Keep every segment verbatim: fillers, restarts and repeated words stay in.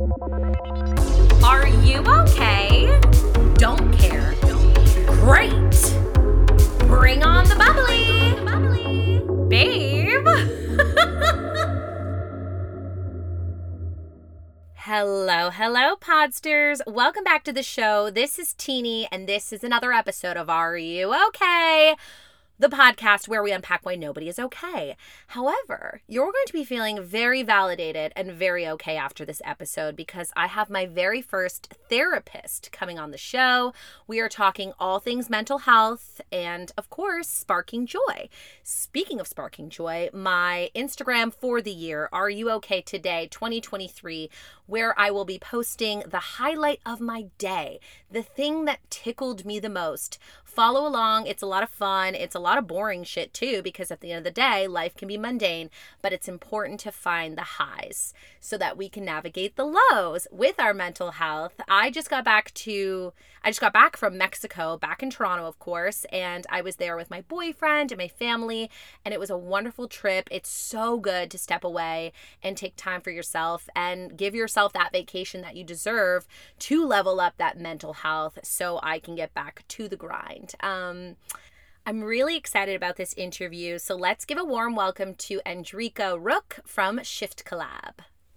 Are you okay? Don't care. Great. Bring on the bubbly. bubbly. Babe. Hello, hello, Podsters. Welcome back to the show. This is Teeny, and this is another episode of Are You Okay? The podcast where we unpack why nobody is okay. However, you're going to be feeling very validated and very okay after this episode because I have my very first therapist coming on the show. We are talking all things mental health and, of course, sparking joy. Speaking of sparking joy, my Instagram for the year, Are You Okay Today twenty twenty-three, where I will be posting the highlight of my day, the thing that tickled me the most. Follow along. It's a lot of fun. It's a lot of boring shit too, because at the end of the day, life can be mundane, but it's important to find the highs so that we can navigate the lows with our mental health. I just got back to, I just got back from Mexico, back in Toronto, of course, and I was there with my boyfriend and my family, and it was a wonderful trip. It's so good to step away and take time for yourself and give yourself that vacation that you deserve to level up that mental health so I can get back to the grind. Um, I'm really excited about this interview, so let's give a warm welcome to Andrika Rook from Shift Collab.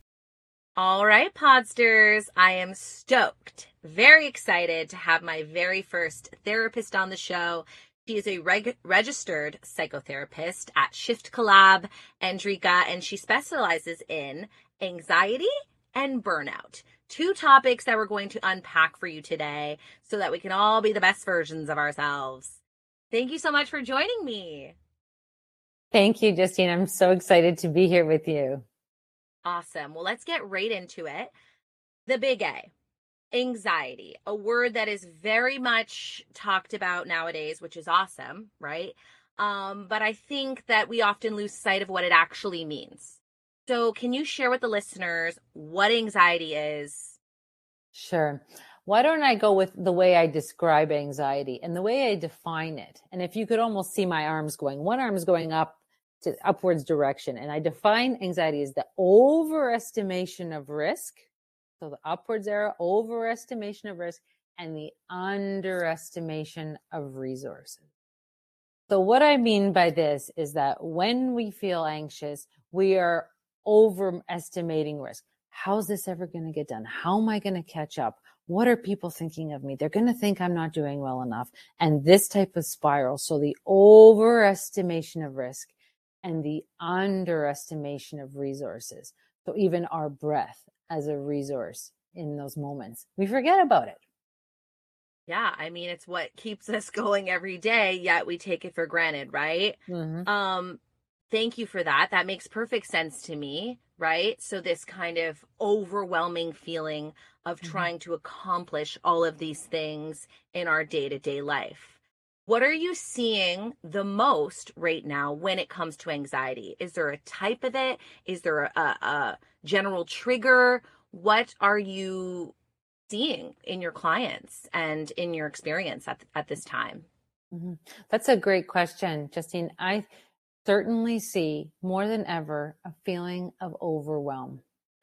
All right, Podsters, I am stoked, very excited to have my very first therapist on the show. She is a reg- registered psychotherapist at Shift Collab, Andrika, and she specializes in anxiety and burnout. Two topics that we're going to unpack for you today so that we can all be the best versions of ourselves. Thank you so much for joining me. Thank you, Justine. I'm so excited to be here with you. Awesome. Well, let's get right into it. The big A, anxiety, a word that is very much talked about nowadays, which is awesome, right? Um, but I think that we often lose sight of what it actually means. So can you share with the listeners what anxiety is? Sure. Why don't I go with the way I describe anxiety and the way I define it? And if you could almost see my arms going, one arm is going up to upwards direction. And I define anxiety as the overestimation of risk. So the upwards arrow, overestimation of risk, and the underestimation of resources. So what I mean by this is that when we feel anxious, we are overestimating risk. How's this ever going to get done? How am I going to catch up? What are people thinking of me? They're going to think I'm not doing well enough. And this type of spiral. So the overestimation of risk and the underestimation of resources. So even our breath as a resource in those moments, we forget about it. Yeah, I mean, it's what keeps us going every day, yet we take it for granted, right? Mm-hmm. Um, thank you for that. That makes perfect sense to me, right? So this kind of overwhelming feeling of Mm-hmm. trying to accomplish all of these things in our day-to-day life. What are you seeing the most right now when it comes to anxiety? Is there a type of it? Is there a, a general trigger? What are you seeing in your clients and in your experience at, at this time? Mm-hmm. That's a great question, Justine. I certainly see more than ever a feeling of overwhelm.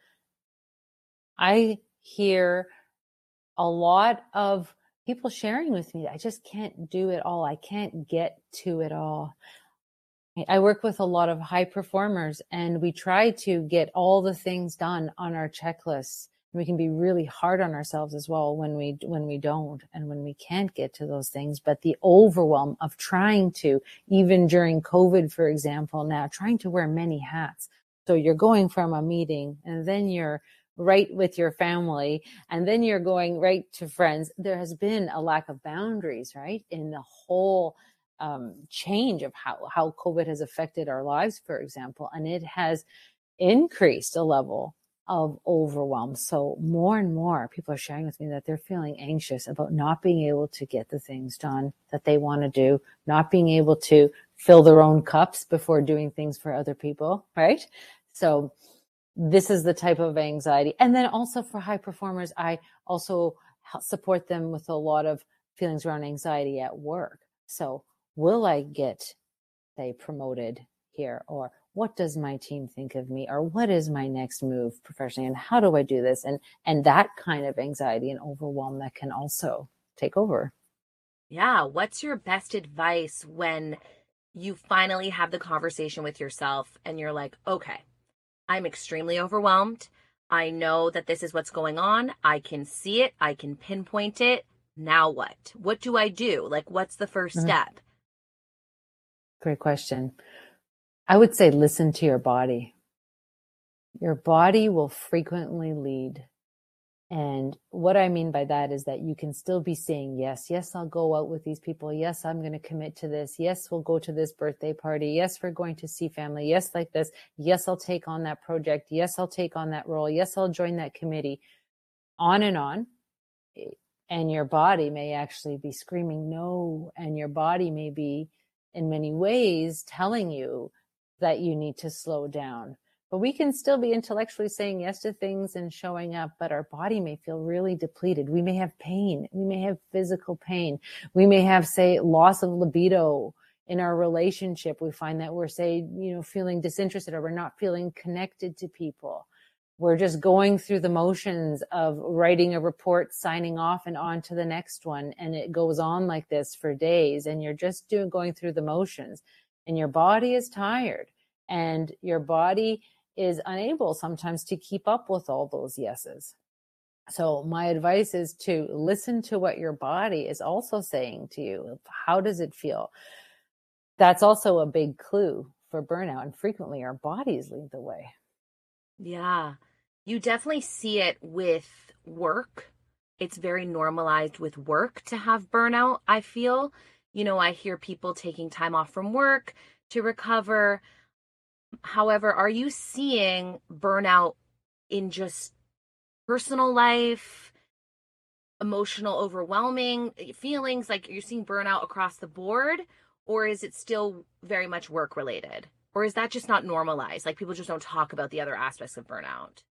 I hear a lot of people sharing with me, I just can't do it all. I can't get to it all. I work with a lot of high performers and we try to get all the things done on our checklists. We can be really hard on ourselves as well when we, when we don't and when we can't get to those things. But the overwhelm of trying to, even during COVID, for example, now trying to wear many hats. So you're going from a meeting and then you're right with your family and then you're going right to friends. There has been a lack of boundaries, right? In the whole um, change of how, how COVID has affected our lives, for example, and it has increased a level of overwhelm. So more and more people are sharing with me that they're feeling anxious about not being able to get the things done that they want to do, not being able to fill their own cups before doing things for other people, right? So this is the type of anxiety. And then also for high performers, I also support them with a lot of feelings around anxiety at work. So will I get, say, promoted here? Or what does my team think of me? Or what is my next move professionally? And how do I do this? And, and that kind of anxiety and overwhelm that can also take over. Yeah. What's your best advice when you finally have the conversation with yourself and you're like, okay, I'm extremely overwhelmed. I know that this is what's going on. I can see it. I can pinpoint it. Now what? What do I do? Like, what's the first Mhm. step? Great question. I would say listen to your body. Your body will frequently lead. And what I mean by that is that you can still be saying, yes, yes, I'll go out with these people. Yes, I'm going to commit to this. Yes, we'll go to this birthday party. Yes, we're going to see family. Yes, like this. Yes, I'll take on that project. Yes, I'll take on that role. Yes, I'll join that committee. On and on. And your body may actually be screaming no. And your body may be in many ways telling you that you need to slow down. But we can still be intellectually saying yes to things and showing up, but our body may feel really depleted. We may have pain. We may have physical pain. We may have, say, loss of libido in our relationship. We find that we're, say, you know, feeling disinterested, or we're not feeling connected to people. We're just going through the motions of writing a report, signing off, and on to the next one. And it goes on like this for days. And you're just doing, going through the motions, and your body is tired, and your body is unable sometimes to keep up with all those yeses. So my advice is to listen to what your body is also saying to you. How does it feel? That's also a big clue for burnout. And frequently our bodies lead the way. Yeah. You definitely see it with work. It's very normalized with work to have burnout, I feel. You know, I hear people taking time off from work to recover. However, are you seeing burnout in just personal life, emotional, overwhelming feelings? Like, you're seeing burnout across the board, or is it still very much work related? Or is that just not normalized? Like, people just don't talk about the other aspects of burnout?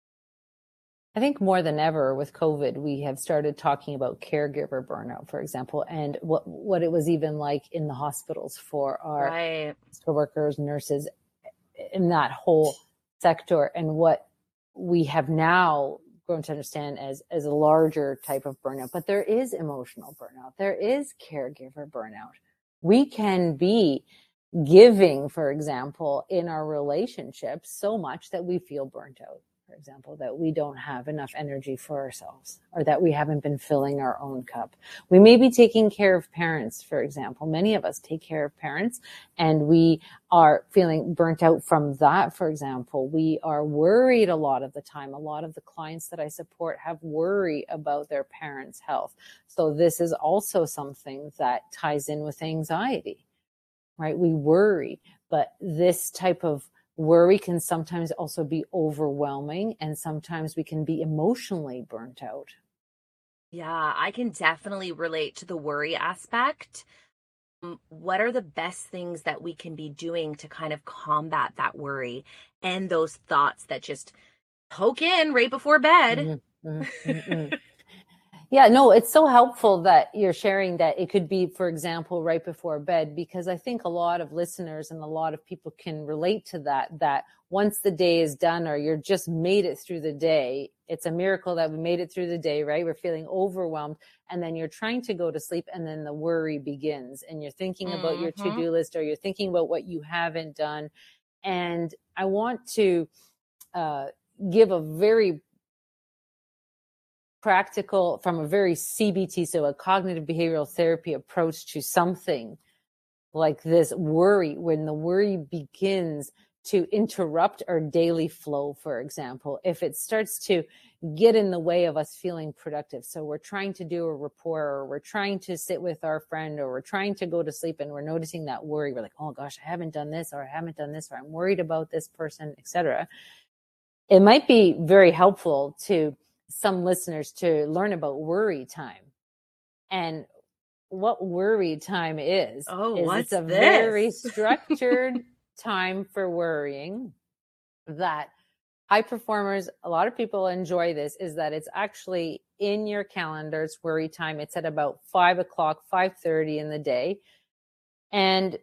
I think more than ever with COVID, we have started talking about caregiver burnout, for example, and what what it was even like in the hospitals for our Right. workers, nurses, in that whole sector, and what we have now grown to understand as as a larger type of burnout. But there is emotional burnout. There is caregiver burnout. We can be giving, for example, in our relationships so much that we feel burnt out. For example, that we don't have enough energy for ourselves, or that we haven't been filling our own cup. We may be taking care of parents, for example. Many of us take care of parents, and we are feeling burnt out from that, for example. We are worried a lot of the time. A lot of the clients that I support have worry about their parents' health. So this is also something that ties in with anxiety, right? We worry, but this type of worry can sometimes also be overwhelming, and sometimes we can be emotionally burnt out. Yeah, I can definitely relate to the worry aspect. Um, What are the best things that we can be doing to kind of combat that worry and those thoughts that just poke in right before bed? Mm-hmm, mm-hmm, mm-hmm. Yeah, no, it's so helpful that you're sharing that. It could be, for example, right before bed, because I think a lot of listeners and a lot of people can relate to that, that once the day is done, or you're just made it through the day, it's a miracle that we made it through the day, right? We're feeling overwhelmed, and then you're trying to go to sleep, and then the worry begins, and you're thinking about your Mm-hmm. to-do list, or you're thinking about what you haven't done. And I want to uh, give a very practical, from a very C B T, so a cognitive behavioral therapy approach to something like this worry, when the worry begins to interrupt our daily flow, for example, if it starts to get in the way of us feeling productive. So we're trying to do a report, or we're trying to sit with our friend, or we're trying to go to sleep, and we're noticing that worry. We're like, oh gosh, I haven't done this, or I haven't done this, or I'm worried about this person, et cetera. It might be very helpful to some listeners to learn about worry time. And what worry time is, Oh, is what's it's a this? very structured time for worrying that high performers, a lot of people enjoy this, is that it's actually in your calendars, worry time. It's at about five o'clock, five thirty in the day. And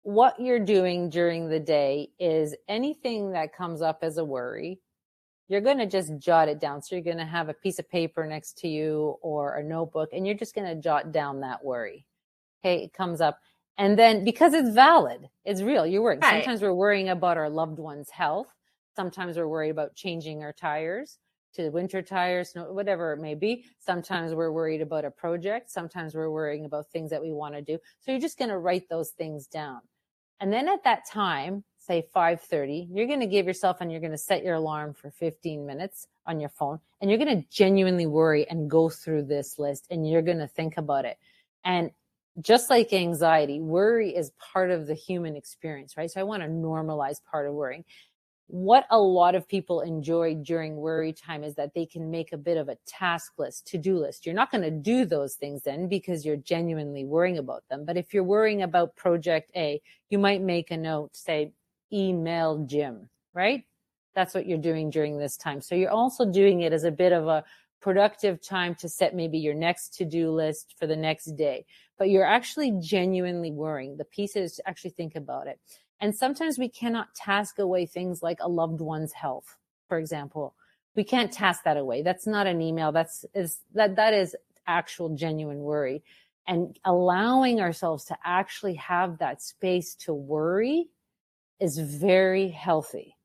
what you're doing during the day is anything that comes up as a worry, you're going to just jot it down. So you're going to have a piece of paper next to you or a notebook, and you're just going to jot down that worry. Okay, it comes up. And then because it's valid, it's real, you're worrying. Right. Sometimes we're worrying about our loved one's health. Sometimes we're worried about changing our tires to winter tires, whatever it may be. Sometimes we're worried about a project. Sometimes we're worrying about things that we want to do. So you're just going to write those things down. And then at that time, say five thirty, you're going to give yourself, and you're going to set your alarm for fifteen minutes on your phone. And you're going to genuinely worry and go through this list, and you're going to think about it. And just like anxiety, worry is part of the human experience, right? So I want to normalize part of worrying. What a lot of people enjoy during worry time is that they can make a bit of a task list, to-do list. You're not going to do those things then because you're genuinely worrying about them. But if you're worrying about project A, you might make a note, say, email Jim, right? That's what you're doing during this time. So you're also doing it as a bit of a productive time to set maybe your next to-do list for the next day. But you're actually genuinely worrying. The piece is to actually think about it. And sometimes we cannot task away things like a loved one's health, for example. We can't task that away. That's not an email. That's is that that is actual genuine worry. And allowing ourselves to actually have that space to worry is very healthy.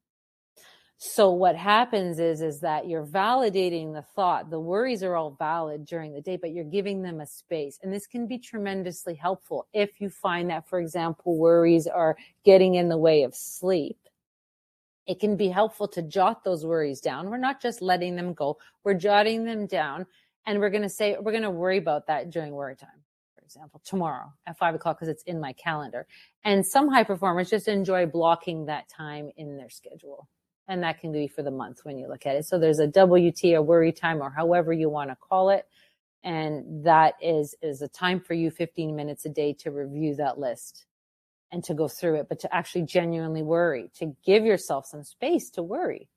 So what happens is, is that you're validating the thought. The worries are all valid during the day, but you're giving them a space. And this can be tremendously helpful if you find that, for example, worries are getting in the way of sleep. It can be helpful to jot those worries down. We're not just letting them go. We're jotting them down, and we're going to say, we're going to worry about that during worry time. For example, tomorrow at five o'clock, because it's in my calendar. And some high performers just enjoy blocking that time in their schedule. And that can be for the month when you look at it. So there's a W T, a worry time, or however you want to call it. And that is, is a time for you, fifteen minutes a day, to review that list and to go through it, but to actually genuinely worry, to give yourself some space to worry.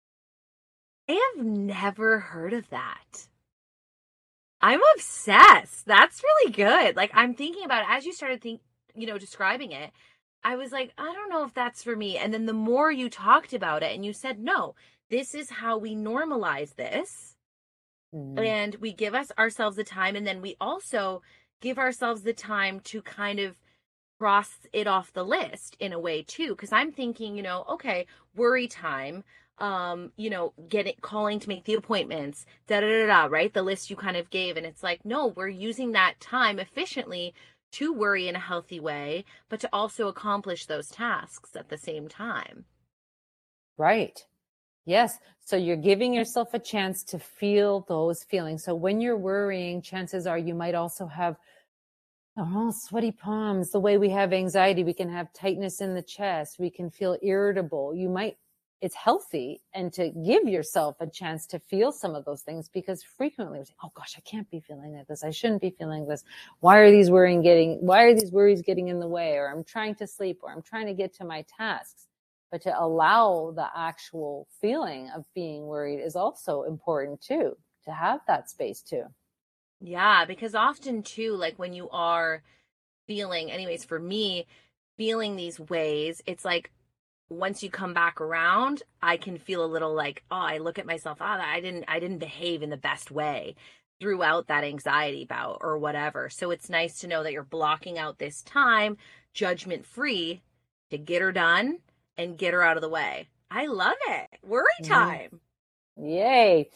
I have never heard of that. I'm obsessed. That's really good. Like, I'm thinking about it as you started think, you know, describing it. I was like, I don't know if that's for me. And then the more you talked about it and you said, no, this is how we normalize this. Mm-hmm. And we give us ourselves the time. And then we also give ourselves the time to kind of cross it off the list in a way too. Cause I'm thinking, you know, okay, worry time, um, you know, get it, calling to make the appointments, da, da, da, da, right? The list you kind of gave. And it's like, no, we're using that time efficiently to worry in a healthy way, but to also accomplish those tasks at the same time. Right. Yes. So you're giving yourself a chance to feel those feelings. So when you're worrying, chances are you might also have oh, sweaty palms. The way we have anxiety, we can have tightness in the chest. We can feel irritable. You might, it's healthy, and to give yourself a chance to feel some of those things, because frequently we say, oh gosh, I can't be feeling like this. I shouldn't be feeling this. Why are these worrying getting, why are these worries getting in the way? Or I'm trying to sleep, or I'm trying to get to my tasks. But to allow the actual feeling of being worried is also important too, to have that space too. Yeah, because often too, like when you are feeling, anyways, for me, feeling these ways, it's like, once you come back around, I can feel a little like, oh, I look at myself, oh, I didn't, I didn't behave in the best way throughout that anxiety bout or whatever. So it's nice to know that you're blocking out this time, judgment free, to get her done and get her out of the way. I love it. Worry time. Mm-hmm. Yay.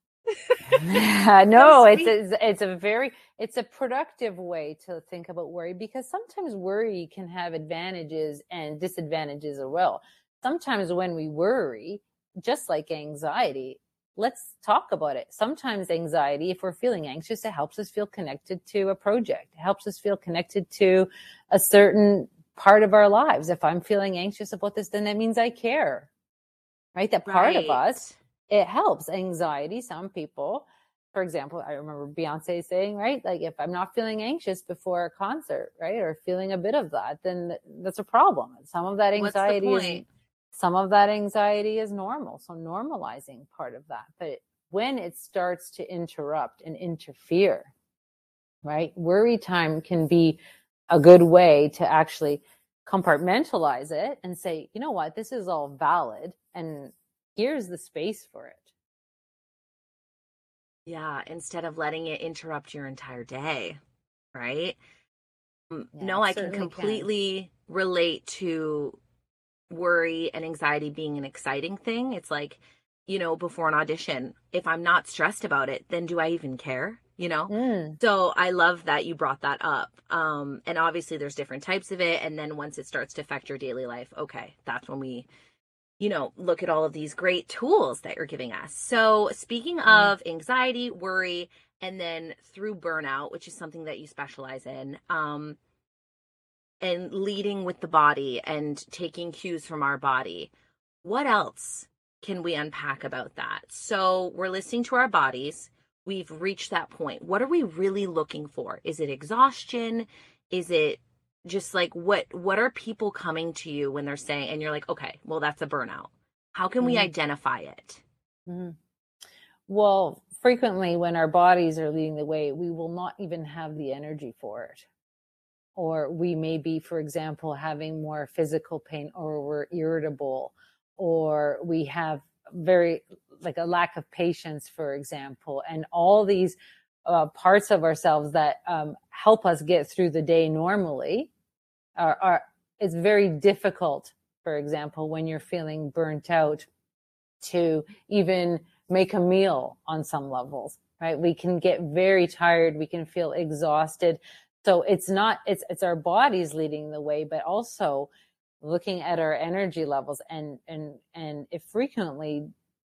No, it's, it's it's a very it's a productive way to think about worry, because sometimes worry can have advantages and disadvantages as well. Sometimes when we worry, just like anxiety, let's talk about it. Sometimes anxiety, if we're feeling anxious, it helps us feel connected to a project. It helps us feel connected to a certain part of our lives. If I'm feeling anxious about this, then that means I care, right? That part right. of us. It helps. Anxiety, some people, for example, I remember Beyonce saying, right, like if I'm not feeling anxious before a concert, right, or feeling a bit of that, then that's a problem. Some of that anxiety is some of that anxiety is normal. So normalizing part of that. But when it starts to interrupt and interfere, right, worry time can be a good way to actually compartmentalize it and say, you know what, this is all valid and here's the space for it. Yeah, instead of letting it interrupt your entire day, right? Um, Yeah, no, it I can certainly can. completely relate to worry and anxiety being an exciting thing. It's like, you know, before an audition, if I'm not stressed about it, then do I even care? You know? Mm, So I love that you brought that up. Um, and obviously there's different types of it. And then once it starts to affect your daily life, okay, that's when we, you know, look at all of these great tools that you're giving us. So speaking mm, of anxiety, worry, and then through burnout, which is something that you specialize in, um, and leading with the body and taking cues from our body. What else can we unpack about that? So we're listening to our bodies. We've reached that point. What are we really looking for? Is it exhaustion? Is it just like what what are people coming to you when they're saying and you're like, okay, well that's a burnout. How can we mm-hmm, identify it? mm-hmm. Well, frequently when our bodies are leading the way, we will not even have the energy for it. Or we may be, for example, having more physical pain, or we're irritable, or we have very, like a lack of patience, for example, and all these uh, parts of ourselves that um, help us get through the day normally are, are, it's very difficult, for example, when you're feeling burnt out to even make a meal on some levels, right? We can get very tired. We can feel exhausted. So it's not, it's, it's our bodies leading the way, but also looking at our energy levels, and, and, and if frequently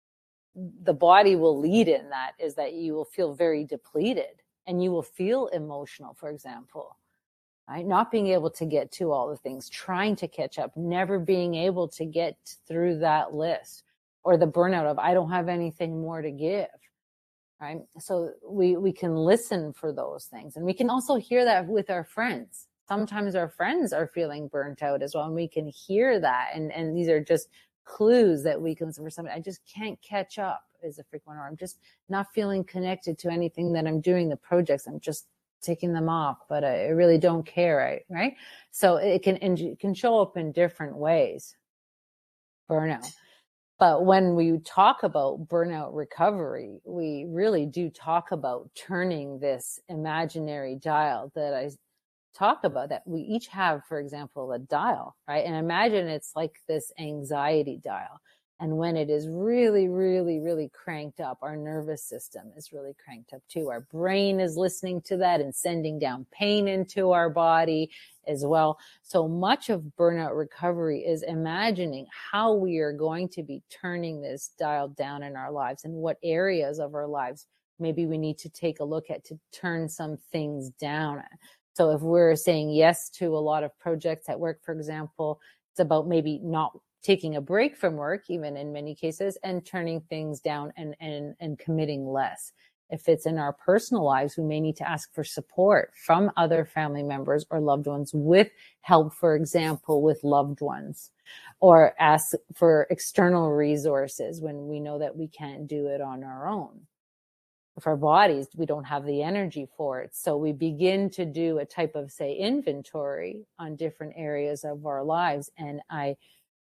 the body will lead in that, is that you will feel very depleted and you will feel emotional, for example, right? Not being able to get to all the things, trying to catch up, never being able to get through that list, or the burnout of, I don't have anything more to give, right? So we, we can listen for those things. And we can also hear that with our friends. Sometimes our friends are feeling burnt out as well. And we can hear that. And, and these are just clues that we can listen for somebody. I just can't catch up is a frequent, or I'm just not feeling connected to anything that I'm doing, the projects. I'm just taking them off, but I really don't care. Right. Right. So it can, it can show up in different ways. Burnout. But when we talk about burnout recovery, we really do talk about turning this imaginary dial that I talk about, that we each have, for example, a dial, right? And imagine it's like this anxiety dial. And when it is really, really, really cranked up, our nervous system is really cranked up too. Our brain is listening to that and sending down pain into our body as well. So much of burnout recovery is imagining how we are going to be turning this dial down in our lives, and what areas of our lives maybe we need to take a look at to turn some things down. So if we're saying yes to a lot of projects at work, for example, it's about maybe not taking a break from work, even in many cases, and turning things down and, and, and committing less. If it's in our personal lives, we may need to ask for support from other family members or loved ones, with help, for example, with loved ones, or ask for external resources when we know that we can't do it on our own. If our bodies, we don't have the energy for it. So we begin to do a type of, say, inventory on different areas of our lives. And I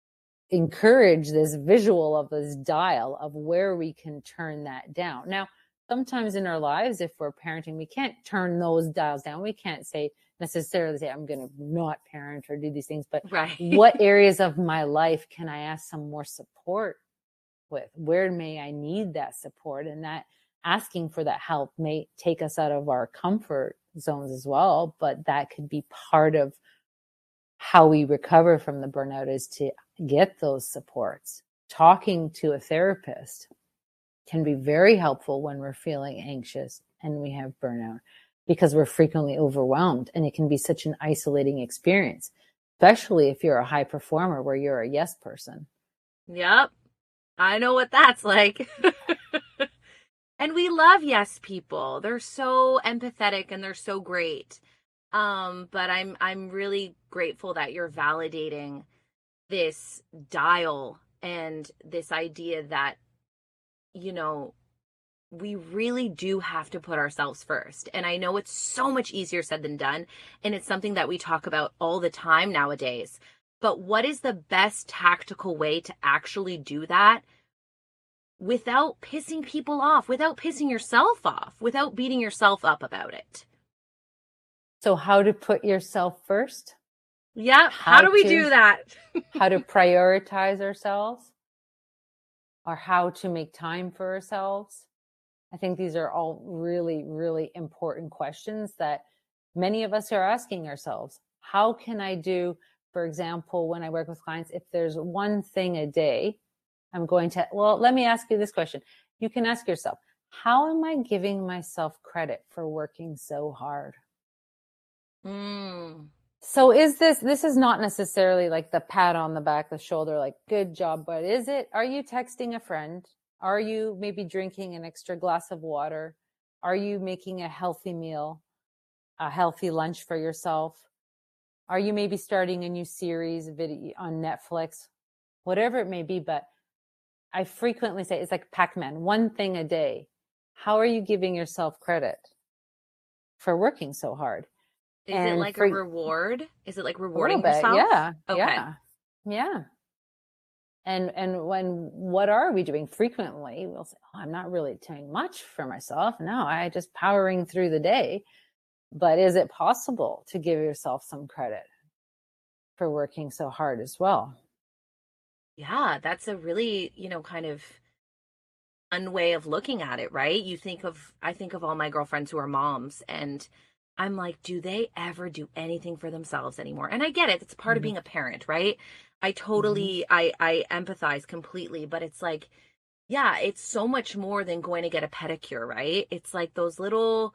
encourage this visual of this dial of where we can turn that down. Now, sometimes in our lives, if we're parenting, we can't turn those dials down. We can't say necessarily say, I'm going to not parent or do these things, but Right. what areas of my life can I ask some more support with? Where may I need that support? And that asking for that help may take us out of our comfort zones as well, but that could be part of how we recover from the burnout, is to get those supports. Talking to a therapist can be very helpful when we're feeling anxious and we have burnout, because we're frequently overwhelmed, and it can be such an isolating experience, especially if you're a high performer where you're a yes person. Yep. I know what that's like. And we love yes people. They're so empathetic and they're so great. Um, but I'm I'm really grateful that you're validating this dial and this idea that, you know, we really do have to put ourselves first. And I know it's so much easier said than done. And it's something that we talk about all the time nowadays. But what is the best tactical way to actually do that without pissing people off, without pissing yourself off, without beating yourself up about it? So how to put yourself first? Yeah. How, how do we to, do that? How to prioritize ourselves, or how to make time for ourselves. I think these are all really, really important questions that many of us are asking ourselves. How can I do, for example, when I work with clients, if there's one thing a day, I'm going to, well, let me ask you this question. You can ask yourself, how am I giving myself credit for working so hard? Mm. So is this, this is not necessarily like the pat on the back, the shoulder, like good job, but is it, are you texting a friend? Are you maybe drinking an extra glass of water? Are you making a healthy meal, a healthy lunch for yourself? Are you maybe starting a new series video on Netflix? Whatever it may be, but I frequently say it's like Pac-Man, one thing a day. How are you giving yourself credit for working so hard? Is and it like for, a reward? Is it like rewarding bit, yourself? Yeah. Okay. Yeah. Yeah. And and when what are we doing frequently? We'll say, oh, I'm not really doing much for myself. No, I just powering through the day. But is it possible to give yourself some credit for working so hard as well? Yeah, that's a really, you know, kind of fun way of looking at it, right? You think of, I think of all my girlfriends who are moms, and I'm like, do they ever do anything for themselves anymore? And I get it. It's part mm-hmm. of being a parent, right? I totally, mm-hmm. I, I empathize completely, but it's like, yeah, it's so much more than going to get a pedicure, right? It's like those little,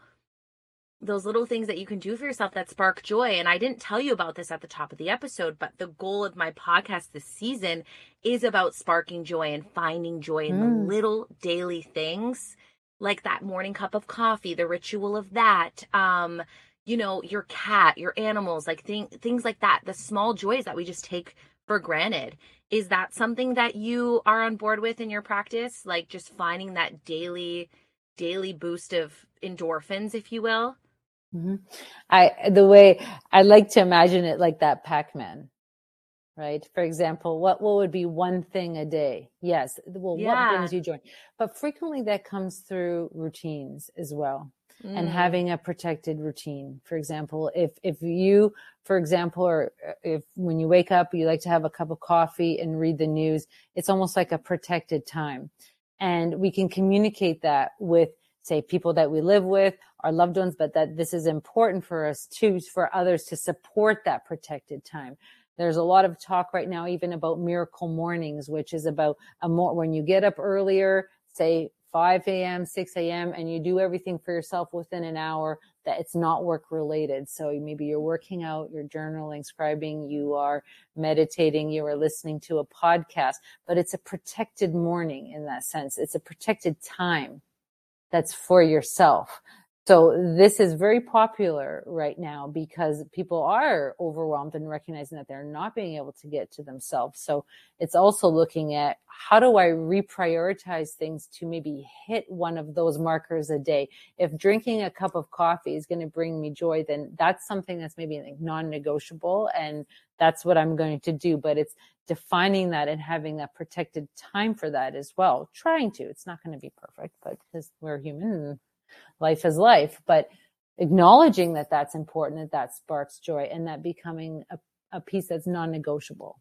those little things that you can do for yourself that spark joy. And I didn't tell you about this at the top of the episode, but the goal of my podcast this season is about sparking joy and finding joy in mm. the little daily things, like that morning cup of coffee, the ritual of that, um, you know, your cat, your animals, like thing, things like that, the small joys that we just take for granted. Is that something that you are on board with in your practice? Like just finding that daily, daily boost of endorphins, if you will? Mm-hmm. I, the way I like to imagine it like that Pac-Man, right? For example, what, what would be one thing a day? Yes. Well, yeah. What brings you joy? But frequently that comes through routines as well. Mm. And having a protected routine. For example, if, if you, for example, or if when you wake up, you like to have a cup of coffee and read the news, it's almost like a protected time. And we can communicate that with, say, people that we live with, our loved ones, but that this is important for us too, for others to support that protected time. There's a lot of talk right now, even about miracle mornings, which is about a more, when you get up earlier, say five a.m., six a.m., and you do everything for yourself within an hour, that it's not work related. So maybe you're working out, you're journaling, scribing, you are meditating, you are listening to a podcast, but it's a protected morning in that sense. It's a protected time that's for yourself. So this is very popular right now because people are overwhelmed and recognizing that they're not being able to get to themselves. So it's also looking at how do I reprioritize things to maybe hit one of those markers a day. If drinking a cup of coffee is going to bring me joy, then that's something that's maybe like non-negotiable, and that's what I'm going to do. But it's defining that and having that protected time for that as well. Trying to, it's not going to be perfect, but because we're human and life is life, but acknowledging that that's important, that that sparks joy, and that becoming a, a piece that's non-negotiable.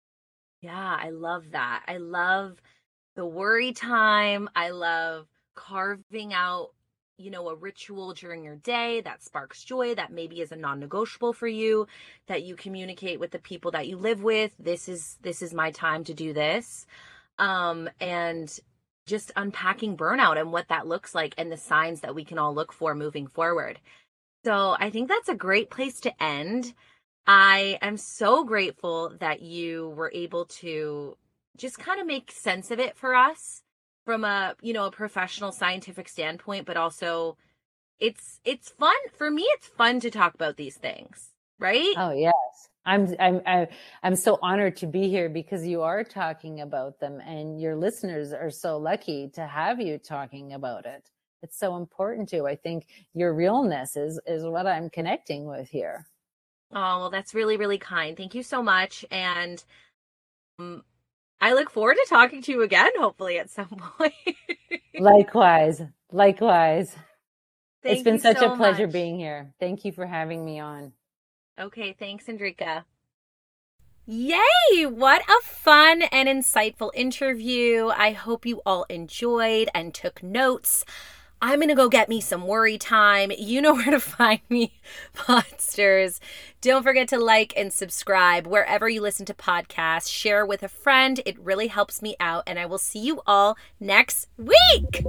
Yeah, I love that. I love the worry time. I love carving out, you know, a ritual during your day that sparks joy, that maybe is a non-negotiable for you, that you communicate with the people that you live with. This is, this is my time to do this. Um, and just unpacking burnout and what that looks like and the signs that we can all look for moving forward. So I think that's a great place to end. I am so grateful that you were able to just kind of make sense of it for us from a, you know, a professional scientific standpoint, but also it's, it's fun for me. It's fun to talk about these things, right? Oh, yes. I'm I'm I, I'm so honored to be here because you are talking about them, and your listeners are so lucky to have you talking about it. It's so important too. I think your realness is is what I'm connecting with here. Oh, well, that's really, really kind. Thank you so much. And um, I look forward to talking to you again, hopefully at some point. Likewise. Likewise. Thank it's been you such so a pleasure much. being here. Thank you for having me on. Okay, thanks, Andrika. Yay! What a fun and insightful interview. I hope you all enjoyed and took notes. I'm going to go get me some worry time. You know where to find me, Podsters. Don't forget to like and subscribe wherever you listen to podcasts. Share with a friend. It really helps me out. And I will see you all next week.